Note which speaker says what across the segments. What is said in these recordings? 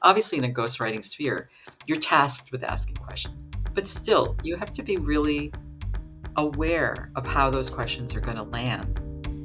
Speaker 1: obviously in a ghostwriting sphere, you're tasked with asking questions. But still, you have to be really aware of how those questions are going to land.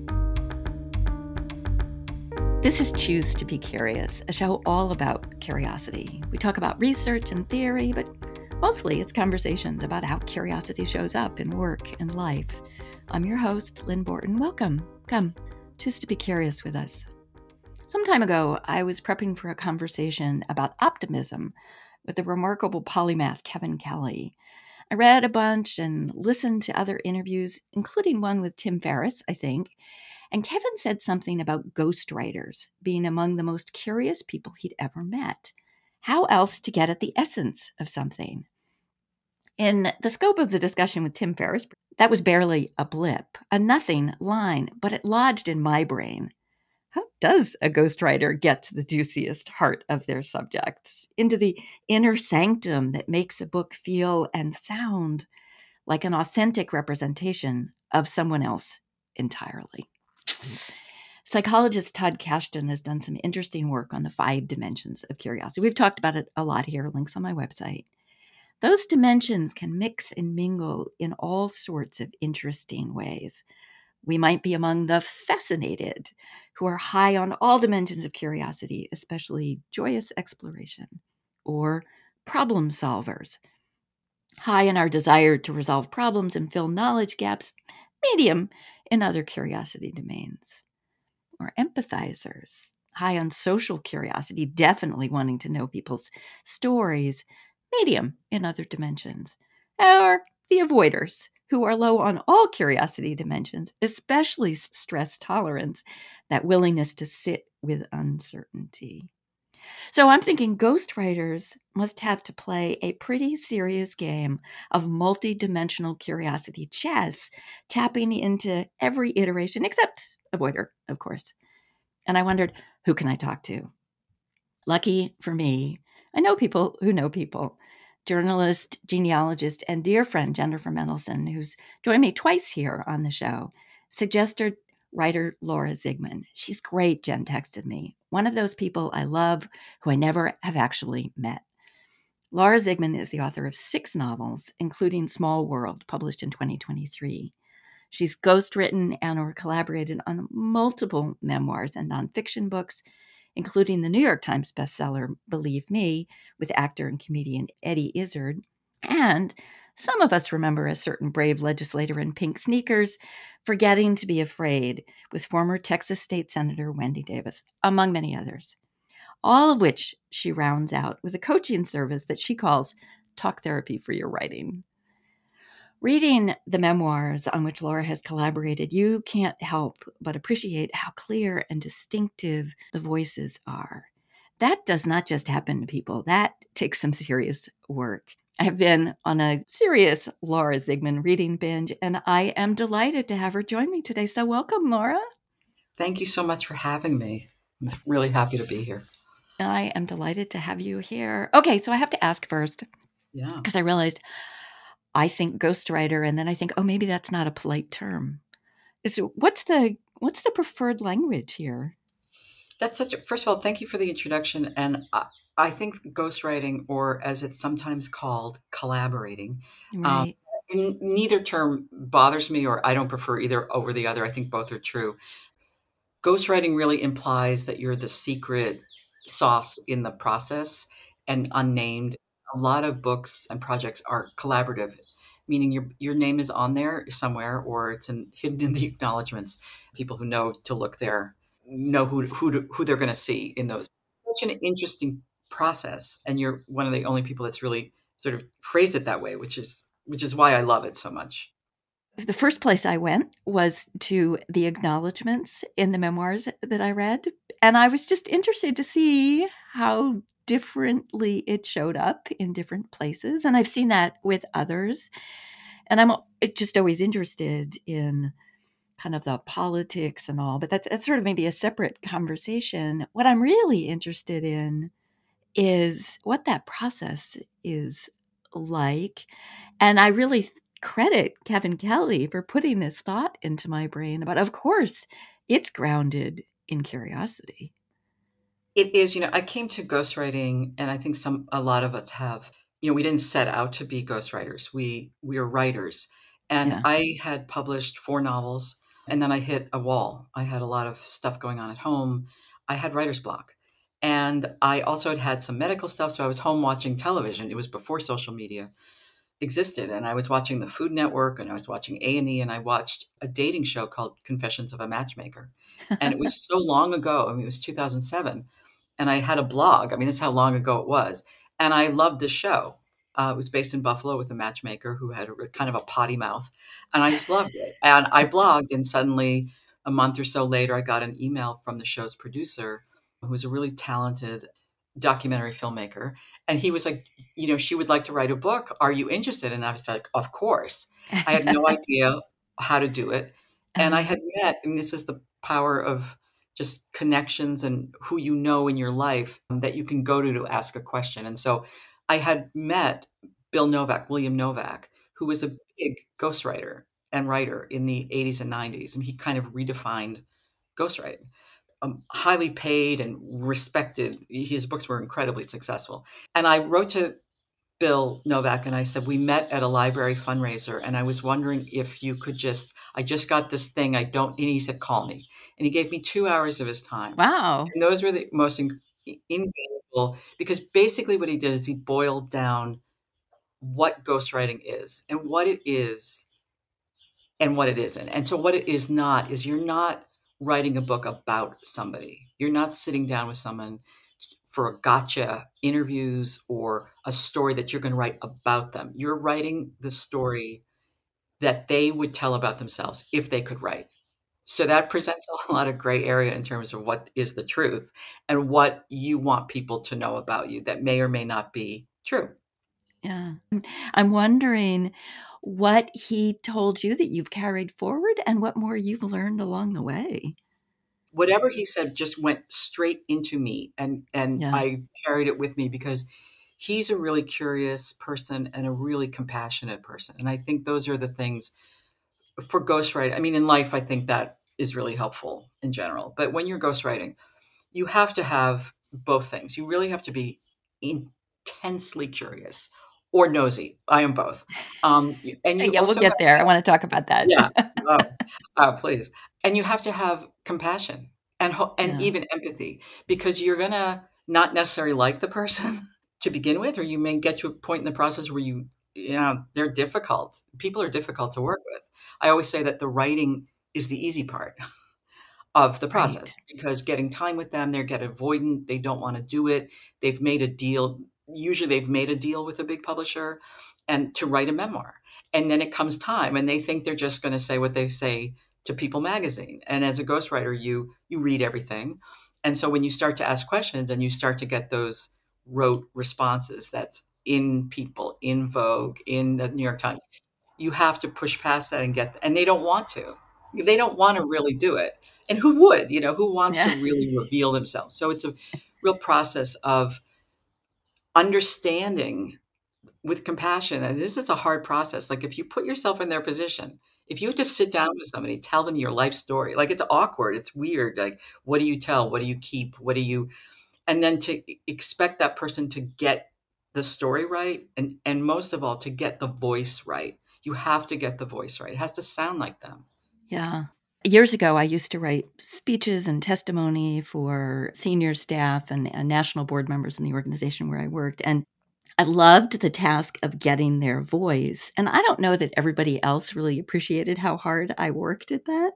Speaker 2: This is Choose to Be Curious, a show all about curiosity. We talk about research and theory, but mostly it's conversations about how curiosity shows up in work and life. I'm your host, Lynn Borton. Welcome. Come, choose to be curious with us. Some time ago, I was prepping for a conversation about optimism with the remarkable polymath Kevin Kelly. I read a bunch and listened to other interviews, including one with Tim Ferriss, I think. And Kevin said something about ghostwriters being among the most curious people he'd ever met. How else to get at the essence of something? In the scope of the discussion with Tim Ferriss, that was barely a blip, a nothing line, but it lodged in my brain. How does a ghostwriter get to the juiciest heart of their subject, into the inner sanctum that makes a book feel and sound like an authentic representation of someone else entirely? Psychologist Todd Kashdan has done some interesting work on the 5 dimensions of curiosity. We've talked about it a lot here, links on my website. Those dimensions can mix and mingle in all sorts of interesting ways. We might be among the fascinated, who are high on all dimensions of curiosity, especially joyous exploration, or problem solvers, high in our desire to resolve problems and fill knowledge gaps, medium in other curiosity domains, or empathizers, high on social curiosity, definitely wanting to know people's stories, medium in other dimensions, or the avoiders, who are low on all curiosity dimensions, especially stress tolerance, that willingness to sit with uncertainty. So I'm thinking ghostwriters must have to play a pretty serious game of multi-dimensional curiosity chess, tapping into every iteration, except avoider, of course. And I wondered, who can I talk to? Lucky for me, I know people who know people. Journalist, genealogist, and dear friend Jennifer Mendelsohn, who's joined me twice here on the show, suggested writer Laura Zigman. She's great, Jen texted me. One of those people I love who I never have actually met. Laura Zigman is the author of 6 novels, including Small World, published in 2023. She's ghostwritten and or collaborated on multiple memoirs and nonfiction books, including the New York Times bestseller, Believe Me, with actor and comedian Eddie Izzard. And some of us remember a certain brave legislator in pink sneakers forgetting to be afraid, with former Texas State Senator Wendy Davis, among many others. All of which she rounds out with a coaching service that she calls Talk Therapy for Your Writing. Reading the memoirs on which Laura has collaborated, you can't help but appreciate how clear and distinctive the voices are. That does not just happen to people. That takes some serious work. I have been on a serious Laura Zigman reading binge, and I am delighted to have her join me today. So welcome, Laura.
Speaker 1: Thank you so much for having me. I'm really happy to be here.
Speaker 2: I am delighted to have you here. Okay, so I have to ask first,
Speaker 1: Yeah.
Speaker 2: because I realized I think ghostwriter, and then I think, oh, maybe that's not a polite term. So what's the preferred language here?
Speaker 1: That's first of all, thank you for the introduction. And I think ghostwriting, or as it's sometimes called, collaborating, um,
Speaker 2: Right.
Speaker 1: neither term bothers me, or I don't prefer either over the other. I think both are true. Ghostwriting really implies that you're the secret sauce in the process and unnamed. A lot of books and projects are collaborative, meaning your name is on there somewhere, or it's hidden in the acknowledgments. People who know to look there know who they're going to see in those. Such an interesting process, and you're one of the only people that's really sort of phrased it that way, which is why I love it so much.
Speaker 2: The first place I went was to the acknowledgments in the memoirs that I read. And I was just interested to see how differently it showed up in different places. And I've seen that with others. And I'm just always interested in kind of the politics and all, but that's sort of maybe a separate conversation. What I'm really interested in is what that process is like. And I really credit Kevin Kelly for putting this thought into my brain about, of course, it's grounded in curiosity.
Speaker 1: It is, I came to ghostwriting, and I think a lot of us have. We didn't set out to be ghostwriters. We are writers. And
Speaker 2: Yeah.
Speaker 1: I had published 4 novels, and then I hit a wall. I had a lot of stuff going on at home. I had writer's block. And I also had some medical stuff, so I was home watching television. It was before social media existed, and I was watching the Food Network, and I was watching A&E, and I watched a dating show called Confessions of a Matchmaker. And it was so long ago. I mean, it was 2007, and I had a blog. I mean, that's how long ago it was, and I loved this show. It was based in Buffalo with a matchmaker who had kind of a potty mouth, and I just loved it. And I blogged, and suddenly, a month or so later, I got an email from the show's producer, who was a really talented documentary filmmaker, and he was like, she would like to write a book. Are you interested? And I was like, of course. I had no idea how to do it. And I
Speaker 2: Uh,
Speaker 1: had met, and this is the power of just connections and who you know in your life, that you can go to ask a question. And so I had met Bill Novak, William Novak, who was a big ghostwriter and writer in the 80s and 90s. And he kind of redefined ghostwriting. Highly paid and respected. His books were incredibly successful. And I wrote to Bill Novak and I said, we met at a library fundraiser, and I was wondering if you could I just got this thing. I don't, and he said, call me. And he gave me 2 hours of his time.
Speaker 2: wow.
Speaker 1: And those were the most invaluable, because basically what he did is he boiled down what ghostwriting is and what it is and what it isn't. And so what it is not is, you're not writing a book about somebody. You're not sitting down with someone for a gotcha interviews or a story that you're going to write about them. You're writing the story that they would tell about themselves if they could write. So that presents a lot of gray area in terms of what is the truth and what you want people to know about you that may or may not be true.
Speaker 2: Yeah. I'm wondering what he told you that you've carried forward and what more you've learned along the way.
Speaker 1: Whatever he said just went straight into me, and
Speaker 2: Yeah.
Speaker 1: I carried it with me, because he's a really curious person and a really compassionate person. And I think those are the things for ghostwriting. I mean, in life, I think that is really helpful in general. But when you're ghostwriting, you have to have both things. You really have to be intensely curious or nosy. I am both. And you
Speaker 2: Yeah, we'll
Speaker 1: also have
Speaker 2: get there. I want to talk about that.
Speaker 1: yeah. Oh, please. And you have to have compassion and
Speaker 2: Yeah.
Speaker 1: even empathy, because you're gonna not necessarily like the person to begin with, or you may get to a point in the process where they're difficult. People are difficult to work with. I always say that the writing is the easy part of the
Speaker 2: Right.
Speaker 1: process, because getting time with them, they get avoidant, they don't want to do it. They've made a deal. Usually they've made a deal with a big publisher and to write a memoir. And then it comes time and they think they're just going to say what they say to People magazine. And as a ghostwriter, you read everything. And so when you start to ask questions and you start to get those rote responses that's in People, in Vogue, in the New York Times, you have to push past that and and they don't want to. They don't want to really do it. And who would, who wants to
Speaker 2: Yeah.
Speaker 1: really reveal themselves? So it's a real process of understanding with compassion. And this is a hard process. Like, if you put yourself in their position, if you have to sit down with somebody, tell them your life story, like, it's awkward, it's weird. Like, what do you tell? What do you keep? And then to expect that person to get the story right, and most of all, to get the voice right. You have to get the voice right. It has to sound like them.
Speaker 2: Yeah. Years ago, I used to write speeches and testimony for senior staff and national board members in the organization where I worked. And I loved the task of getting their voice. And I don't know that everybody else really appreciated how hard I worked at that.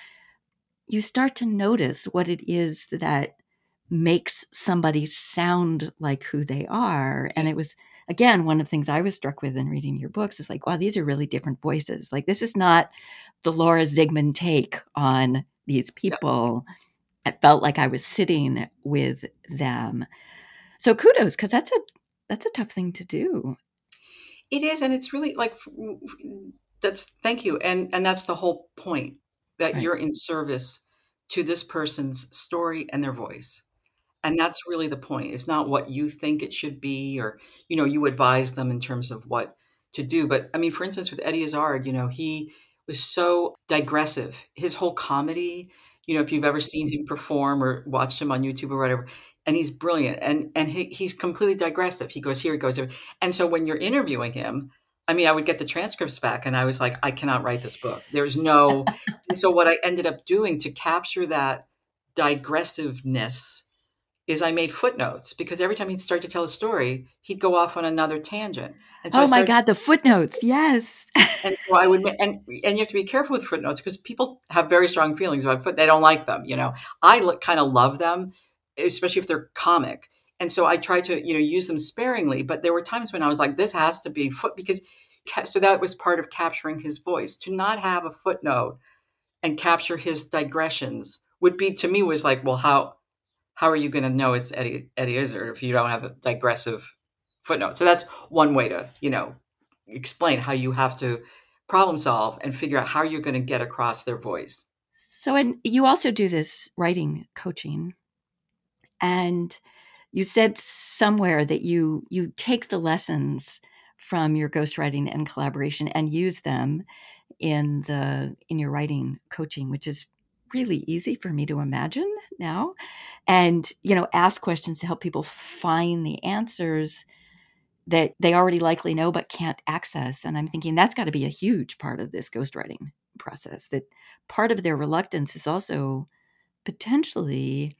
Speaker 2: You start to notice what it is that makes somebody sound like who they are.
Speaker 1: Yeah,
Speaker 2: And it was, again, one of the things I was struck with in reading your books is like, wow, these are really different voices. Like, this is not the Laura Zigman take on these
Speaker 1: yeah.
Speaker 2: people. I felt like I was sitting with them. So kudos, because that's a tough thing to do.
Speaker 1: It is, and it's really like, that's, thank you, and that's the whole point, that
Speaker 2: Right.
Speaker 1: you're in service to this person's story and their voice. And that's really the point. It's not what you think it should be, or, you advise them in terms of what to do. But I mean, for instance, with Eddie Izzard, he was so digressive. His whole comedy, if you've ever seen him perform or watched him on YouTube or whatever, and he's brilliant, and he's completely digressive. He goes here, he goes there, and so when you're interviewing him, I mean, I would get the transcripts back, and I was like, I cannot write this book. There's no, and so what I ended up doing to capture that digressiveness is I made footnotes because every time he'd start to tell a story, he'd go off on another tangent, and so I
Speaker 2: Oh my
Speaker 1: started.
Speaker 2: God, the footnotes. Yes.
Speaker 1: And so I would, and you have to be careful with footnotes because people have very strong feelings about foot. They don't like them, you know. I kind of love them, especially if they're comic. And so I try to, use them sparingly. But there were times when I was like, this has to be foot because, so that was part of capturing his voice. To not have a footnote and capture his digressions would be to me was like, well, how are you going to know it's Eddie Izzard if you don't have a digressive footnote? So that's one way to, explain how you have to problem solve and figure out how you're going to get across their voice.
Speaker 2: So, and you also do this writing coaching, and you said somewhere that you take the lessons from your ghostwriting and collaboration and use them in your writing coaching, which is really easy for me to imagine now. And ask questions to help people find the answers that they already likely know but can't access. And I'm thinking that's got to be a huge part of this ghostwriting process, that part of their reluctance is also potentially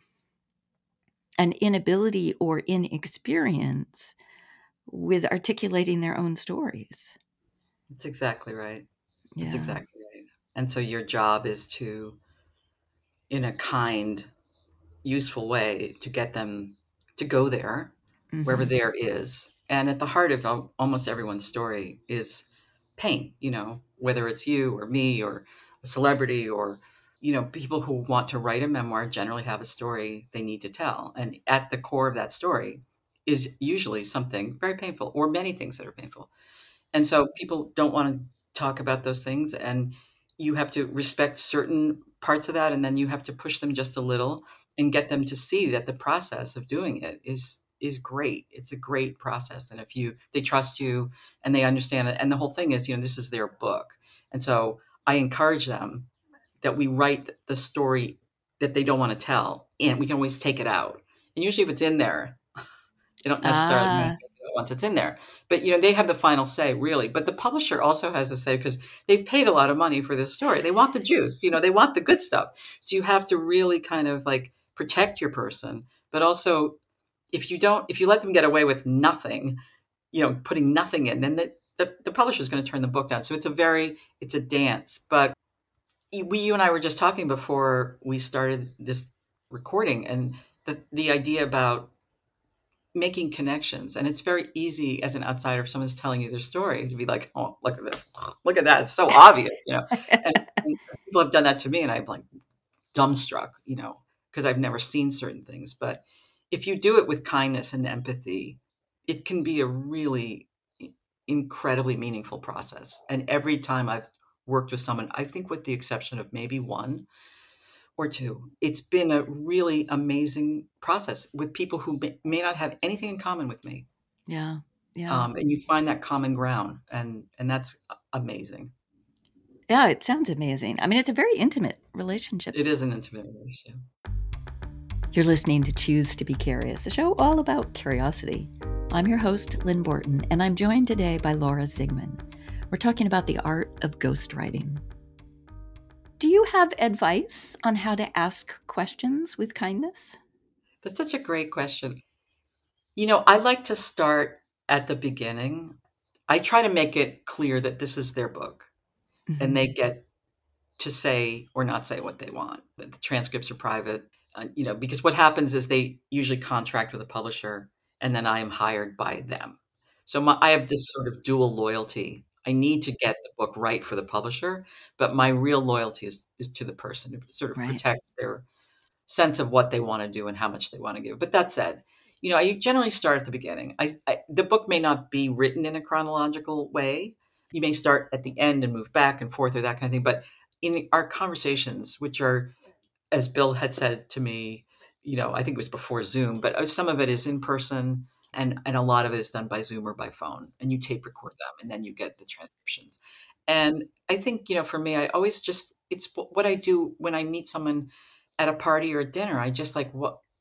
Speaker 2: an inability or inexperience with articulating their own stories.
Speaker 1: That's exactly right. That's
Speaker 2: Yeah.
Speaker 1: exactly right. And so your job is to, in a kind, useful way, to get them to go there, wherever
Speaker 2: Hmm.
Speaker 1: there is. And at the heart of almost everyone's story is pain, whether it's you or me or a celebrity or, people who want to write a memoir generally have a story they need to tell. And at the core of that story is usually something very painful or many things that are painful. And so people don't want to talk about those things, and you have to respect certain parts of that, and then you have to push them just a little and get them to see that the process of doing it is great. It's a great process, and if they trust you and they understand it, and the whole thing is, this is their book, and so I encourage them that we write the story that they don't want to tell, and we can always take it out. And usually, if it's in there, they don't necessarily want
Speaker 2: Ah,
Speaker 1: to take it once it's in there. But, they have the final say, really. But the publisher also has the say because they've paid a lot of money for this story. They want the juice, they want the good stuff. So you have to really kind of like protect your person. But also, if you let them get away with nothing, putting nothing in, then the publisher is going to turn the book down. So it's a dance. But you and I were just talking before we started this recording, and the idea about making connections. And it's very easy as an outsider, if someone's telling you their story, to be like, oh, look at this. Look at that. It's so obvious. And people have done that to me, and I'm like dumbstruck, because I've never seen certain things. But if you do it with kindness and empathy, it can be a really incredibly meaningful process. And every time I've worked with someone, I think with the exception of maybe one or two, it's been a really amazing process with people who may not have anything in common with me.
Speaker 2: yeah, yeah,
Speaker 1: And you find that common ground, and that's amazing.
Speaker 2: yeah. It sounds amazing. I mean, it's a very intimate relationship.
Speaker 1: It is an intimate relationship.
Speaker 2: You're listening to Choose to Be Curious, a show all about curiosity. I'm your host, Lynn Borton, and I'm joined today by Laura Zigman. We're talking about the art of ghostwriting. Do you have advice on how to ask questions with kindness?
Speaker 1: That's such a great question. I like to start at the beginning. I try to make it clear that this is their book and they
Speaker 2: Hmm.
Speaker 1: get to say or not say what they want. That the transcripts are private, because what happens is they usually contract with a publisher and then I am hired by them. So I have this sort of dual loyalty. I need to get the book right for the publisher, but my real loyalty is to the person to sort of
Speaker 2: Right.
Speaker 1: protect their sense of what they want to do and how much they want to give. But that said, I generally start at the beginning. The book may not be written in a chronological way. You may start at the end and move back and forth or that kind of thing. But in our conversations, which are, as Bill had said to me, I think it was before Zoom, but some of it is in person and a lot of it is done by Zoom or by phone. And you tape record them and then you get the transcriptions. And I think, for me, I always just, it's what I do when I meet someone at a party or a dinner. I just like, what?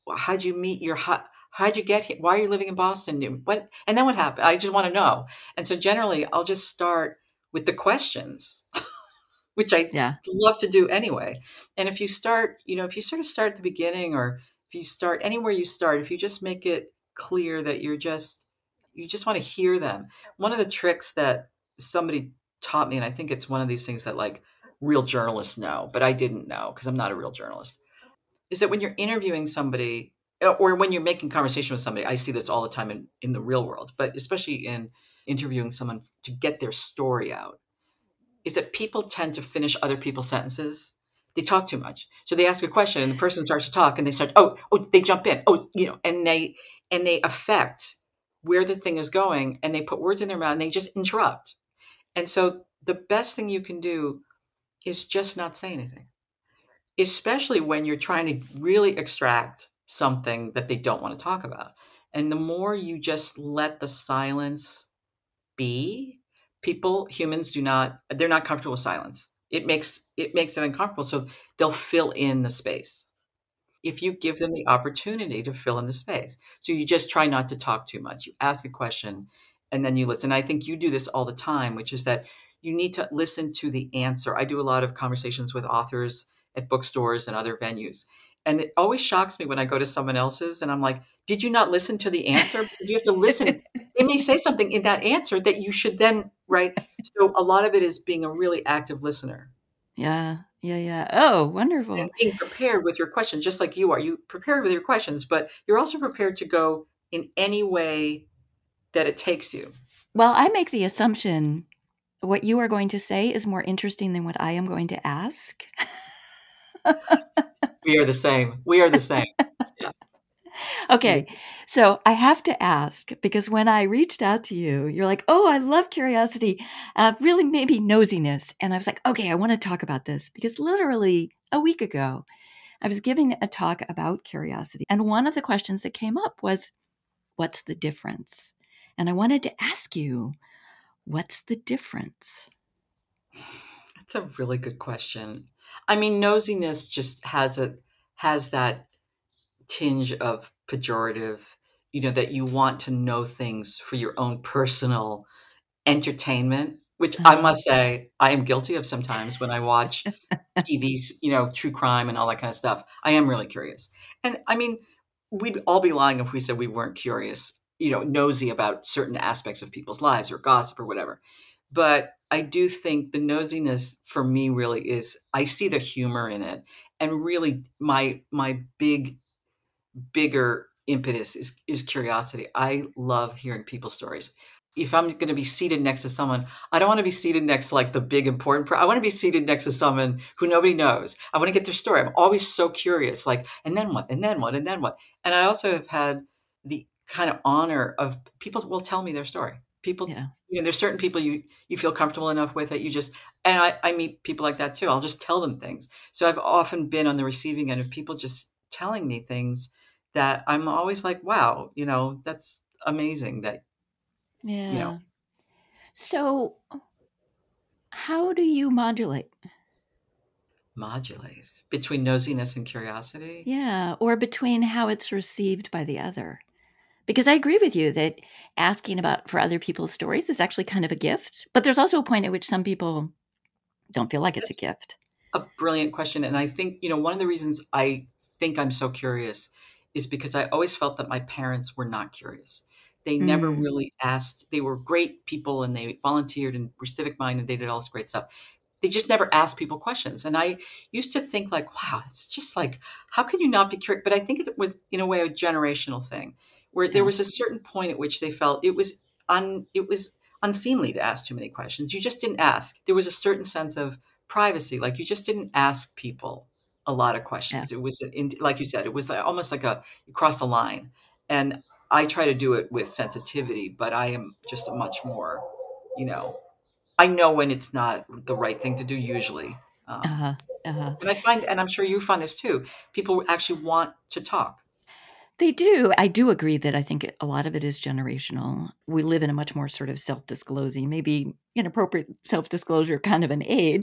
Speaker 1: how'd you meet your how'd you get here? Why are you living in Boston? What and then what happened? I just want to know. And so generally I'll just start with the questions, which I
Speaker 2: Yeah.
Speaker 1: love to do anyway. And if you start, if you sort of start at the beginning, or if you start anywhere you start, if you just make it clear that you just want to hear them. One of the tricks that somebody taught me, and I think it's one of these things that like real journalists know, but I didn't know because I'm not a real journalist, is that when you're interviewing somebody or when you're making conversation with somebody, I see this all the time in the real world, but especially in interviewing someone to get their story out, is that people tend to finish other people's sentences. They talk too much. So they ask a question and the person starts to talk and they start, they jump in. And they affect where the thing is going and they put words in their mouth and they just interrupt. And so the best thing you can do is just not say anything, especially when you're trying to really extract something that they don't want to talk about. And the more you just let the silence be, humans they're not comfortable with silence. It makes it uncomfortable. So they'll fill in the space if you give them the opportunity to fill in the space. So you just try not to talk too much. You ask a question and then you listen. I think you do this all the time, which is that you need to listen to the answer. I do a lot of conversations with authors at bookstores and other venues. And it always shocks me when I go to someone else's and I'm like, did you not listen to the answer? Because you have to listen. They may say something in that answer that you should then, right? So a lot of it is being a really active listener
Speaker 2: Yeah. Yeah. Yeah. Oh,
Speaker 1: and
Speaker 2: wonderful.
Speaker 1: being prepared with your questions, just like you are. You prepared with your questions, but you're also prepared to go in any way that it takes you.
Speaker 2: Well, I make the assumption what you are going to say is more interesting than what I am going to ask.
Speaker 1: We are the same. We are the same. Yeah. We are
Speaker 2: Okay,
Speaker 1: the same.
Speaker 2: so I have to ask because when I reached out to you, you're like, "Oh, I love curiosity, really maybe nosiness," and I was like, "Okay, I want to talk about this," because literally a week ago, I was giving a talk about curiosity, and one of the questions that came up was, "What's the difference?" And I wanted to ask you, what's the difference?
Speaker 1: That's a really good question. I mean, nosiness just has that tinge of pejorative, that you want to know things for your own personal entertainment, which I
Speaker 2: Uh-huh.
Speaker 1: must say I am guilty of sometimes when I watch TV's, true crime and all that kind of stuff. I am really curious. And I mean, we'd all be lying if we said we weren't curious, nosy about certain aspects of people's lives or gossip or whatever. But I do think the nosiness for me really is I see the humor in it. And really my bigger impetus is curiosity. I love hearing people's stories. If I'm going to be seated next to someone, I don't want to be seated next to like the big important I want to be seated next to someone who nobody knows. I want to get their story. I'm always so curious, like, and then what? And then what? And then what? And I also have had the kind of honor of people will tell me their story. People,
Speaker 2: Yeah.
Speaker 1: there's certain people you feel comfortable enough with that you just, and I meet people like that too. I'll just tell them things. So I've often been on the receiving end of people just telling me things that I'm always like, wow, that's amazing that, you know,
Speaker 2: Yeah. So, how do you modulate?
Speaker 1: modulates between nosiness and curiosity.
Speaker 2: Yeah, or between how it's received by the other. Because I agree with you that asking about for other people's stories is actually kind of a gift, but there's also a point at which some people don't feel like it's a
Speaker 1: That's
Speaker 2: gift.
Speaker 1: a brilliant question. And I think, one of the reasons I think I'm so curious is because I always felt that my parents were not curious. They never
Speaker 2: Mm,
Speaker 1: really asked. They were great people and they volunteered and were civic minded and they did all this great stuff. They just never asked people questions. And I used to think like, wow, it's just like, how can you not be curious? But I think it was in a way a generational thing where there
Speaker 2: yeah,
Speaker 1: was a certain point at which they felt it was unseemly to ask too many questions. You just didn't ask. There was a certain sense of privacy. Like you just didn't ask people a lot of
Speaker 2: yeah.
Speaker 1: questions. It was, like you said, it was almost like you crossed a line. And I try to do it with sensitivity, but I am just a much more, you know, I know when it's not the right thing to do usually. Um,
Speaker 2: Uh-huh, uh-huh.
Speaker 1: and I find, and I'm sure you find this too, people actually want to talk.
Speaker 2: They do. I do agree that I think a lot of it is generational. We live in a much more sort of self-disclosing, maybe inappropriate self-disclosure kind of an age.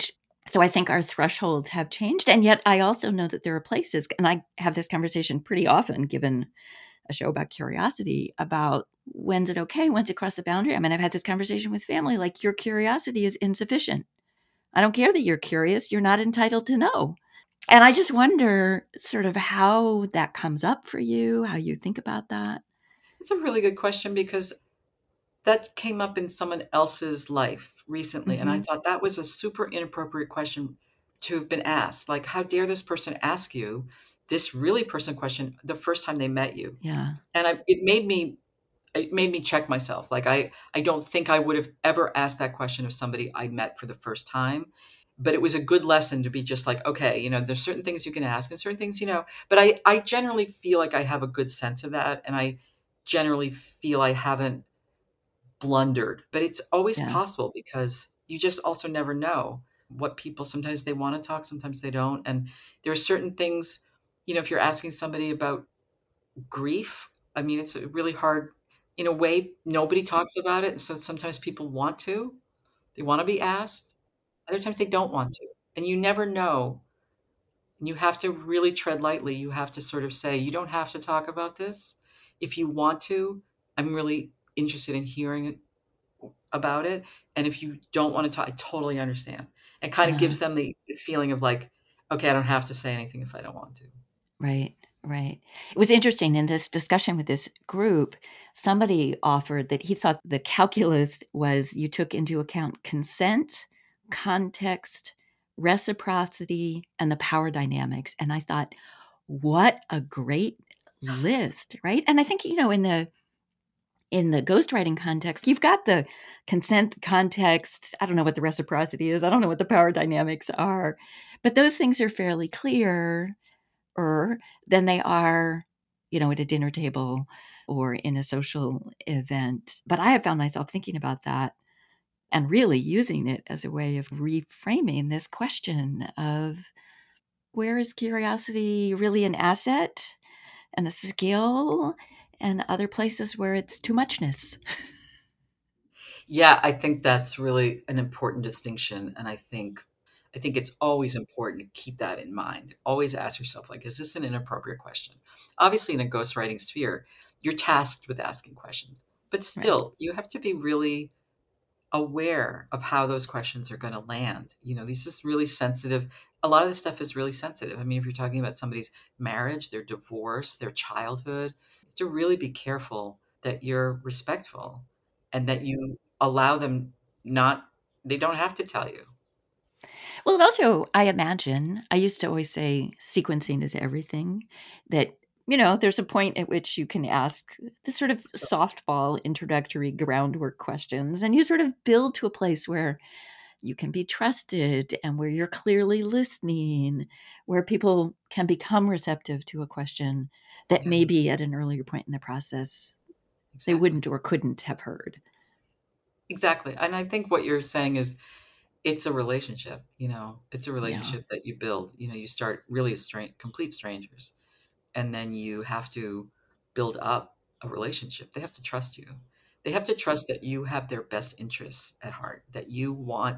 Speaker 2: So I think our thresholds have changed. And yet I also know that there are places, and I have this conversation pretty often given a show about curiosity, about when's it okay, when's it cross the boundary. I mean, I've had this conversation with family, like, your curiosity is insufficient. I don't care that you're curious. You're not entitled to know. And I just wonder sort of how that comes up for you, how you think about that.
Speaker 1: It's a really good question because that came up in someone else's life recently, and I
Speaker 2: Mm-hmm.
Speaker 1: thought that was a super inappropriate question to have been asked. Like, how dare this person ask you this really personal question the first time they met you?
Speaker 2: Yeah.
Speaker 1: And it made me check myself. Like, I don't think I would have ever asked that question of somebody I met for the first time. But it was a good lesson to be just like, okay, there's certain things you can ask and certain things, but I generally feel like I have a good sense of that. And I generally feel I haven't blundered, but it's always
Speaker 2: Yeah.
Speaker 1: possible because you just also never know what people sometimes they want to talk, sometimes they don't. And there are certain things, if you're asking somebody about grief, I mean, it's really hard. In a way, nobody talks about it. And so sometimes people they want to be asked. Other times they don't want to. And you never know. And you have to really tread lightly. You have to sort of say, you don't have to talk about this. If you want to, I'm really interested in hearing about it. And if you don't want to talk, I totally understand. It kind of
Speaker 2: Yeah.
Speaker 1: gives them the feeling of like, okay, I don't have to say anything if I don't want to.
Speaker 2: Right. Right. It was interesting in this discussion with this group, somebody offered that he thought the calculus was you took into account consent, context, reciprocity, and the power dynamics. And I thought, what a great list, right? And I think, in the ghostwriting context, you've got the consent context. I don't know what the reciprocity is. I don't know what the power dynamics are, but those things are fairly clear than they are, at a dinner table or in a social event. But I have found myself thinking about that and really using it as a way of reframing this question of, where is curiosity really an asset and a skill, and other places where it's too muchness.
Speaker 1: Yeah, I think that's really an important distinction. And I think it's always important to keep that in mind. Always ask yourself, like, is this an inappropriate question? Obviously, in a ghostwriting sphere, you're tasked with asking questions, but
Speaker 2: Right.
Speaker 1: still, you have to be really aware of how those questions are going to land. This is really sensitive. A lot of this stuff is really sensitive. I mean, if you're talking about somebody's marriage, their divorce, their childhood, you have to really be careful that you're respectful and that you allow them not, they don't have to tell you.
Speaker 2: Well, and also, I imagine, I used to always say sequencing is everything, that, there's a point at which you can ask the sort of softball introductory groundwork questions, and you sort of build to a place where you can be trusted and where you're clearly listening, where people can become receptive to a question that
Speaker 1: Yeah,
Speaker 2: maybe at an earlier point in the process they
Speaker 1: exactly.
Speaker 2: wouldn't or couldn't have heard.
Speaker 1: Exactly. And I think what you're saying is it's a relationship, it's a
Speaker 2: Yeah.
Speaker 1: relationship that you build. You start really as complete strangers, and then you have to build up a relationship. They have to trust you. They have to trust that you have their best interests at heart, that you want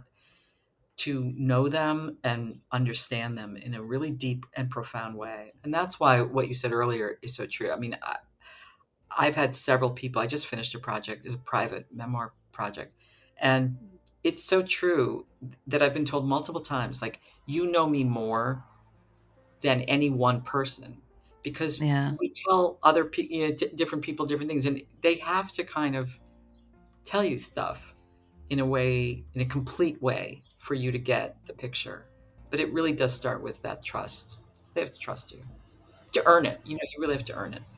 Speaker 1: to know them and understand them in a really deep and profound way. And that's why what you said earlier is so true. I mean, I've had several people, I just finished a project, it's a private memoir project. And it's so true that I've been told multiple times, like, you know me more than any one person because
Speaker 2: Yeah.
Speaker 1: we tell other people, different people, different things, and they have to kind of tell you stuff in a way, in a complete way, for you to get the picture. But it really does start with that trust. They have to trust you to earn it. You really have to earn it.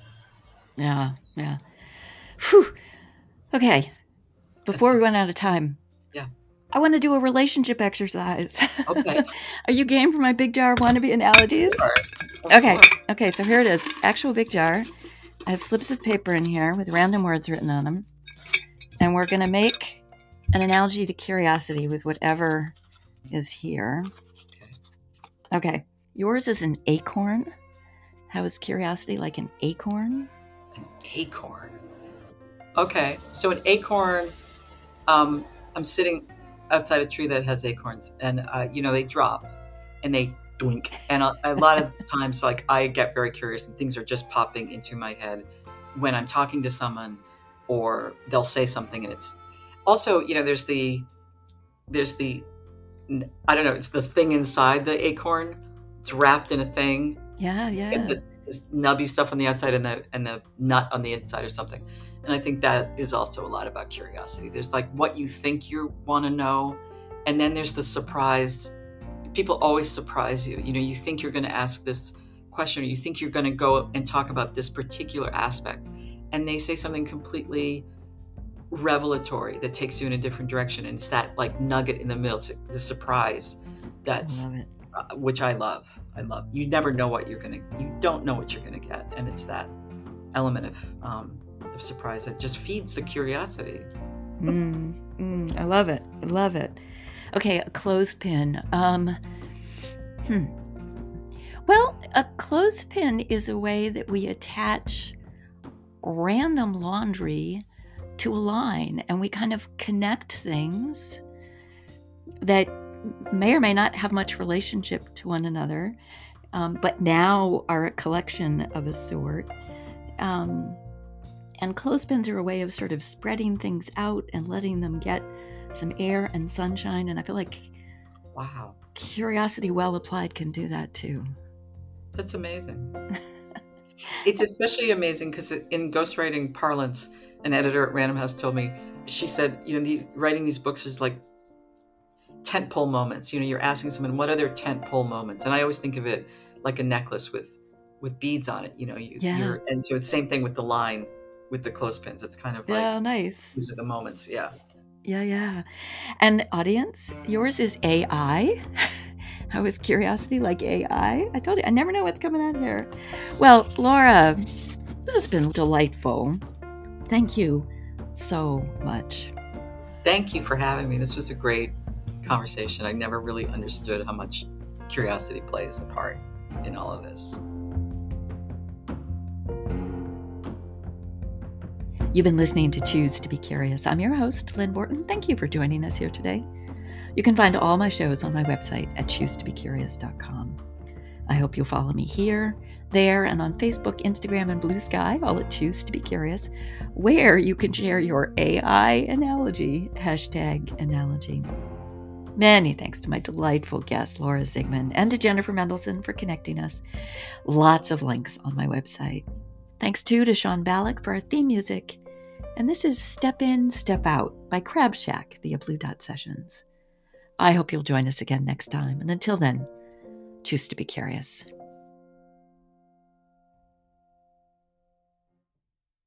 Speaker 2: Yeah. Yeah. Phew. Okay. Before we run out of time,
Speaker 1: Yeah.
Speaker 2: I want to do a relationship exercise.
Speaker 1: Okay.
Speaker 2: Are you game for my big jar wannabe analogies?
Speaker 1: Sure. Of
Speaker 2: Okay.
Speaker 1: course.
Speaker 2: Okay. So here it is. Actual big jar. I have slips of paper in here with random words written on them. And we're going to make an analogy to curiosity with whatever is here.
Speaker 1: Okay.
Speaker 2: Okay. Yours is an acorn. How is curiosity like an acorn?
Speaker 1: An acorn. Okay. So an acorn. Um, I'm sitting. outside a tree that has acorns, and they drop and they doink. And a lot of times, like, I get very curious and things are just popping into my head when I'm talking to someone, or they'll say something, and it's also, there's the I don't know, it's the thing inside the acorn. It's wrapped in a thing.
Speaker 2: Yeah,
Speaker 1: It's got
Speaker 2: yeah.
Speaker 1: this nubby stuff on the outside and the nut on the inside or something. And I think that is also a lot about curiosity. There's like what you think you want to know, and then there's the surprise. People always surprise you. You think you're going to ask this question, or you think you're going to go and talk about this particular aspect, and they say something completely revelatory that takes you in a different direction. And it's that like nugget in the middle. It's the surprise
Speaker 2: I
Speaker 1: that's
Speaker 2: love it.
Speaker 1: which I love. You never know you don't know what you're gonna get, and it's that element of surprise that just feeds the curiosity.
Speaker 2: I love it. I love it. Okay, a clothespin. Well, a clothespin is a way that we attach random laundry to a line, and we kind of connect things that may or may not have much relationship to one another, but now are a collection of a sort. And clothespins are a way of sort of spreading things out and letting them get some air and sunshine. And I feel like
Speaker 1: Wow,
Speaker 2: curiosity well applied can do that too.
Speaker 1: that's amazing. It's especially amazing because in ghostwriting parlance, an editor at Random House told me, she said, writing these books is like tentpole moments. You're asking someone, what are their tentpole moments? And I always think of it like a necklace with beads on it.
Speaker 2: Yeah.
Speaker 1: And so it's the same thing with the line with the clothespins. It's kind of like,
Speaker 2: Yeah, nice.
Speaker 1: these are the moments. Yeah.
Speaker 2: Yeah, yeah. And audience, yours is AI. How is curiosity like AI? I told you, I never know what's coming out here. Well, Laura, this has been delightful. Thank you so much.
Speaker 1: Thank you for having me. This was a great conversation. I never really understood how much curiosity plays a part in all of this.
Speaker 2: You've been listening to Choose to Be Curious. I'm your host, Lynn Borton. Thank you for joining us here today. You can find all my shows on my website at choosetobecurious.com. I hope you'll follow me here, there, and on Facebook, Instagram, and Blue Sky, all at Choose to Be Curious, where you can share your AI analogy, #analogy. Many thanks to my delightful guest, Laura Zigman, and to Jennifer Mendelson for connecting us. Lots of links on my website. Thanks too to Sean Ballack for our theme music. And this is Step In, Step Out by Crab Shack via Blue Dot Sessions. I hope you'll join us again next time. And until then, choose to be curious.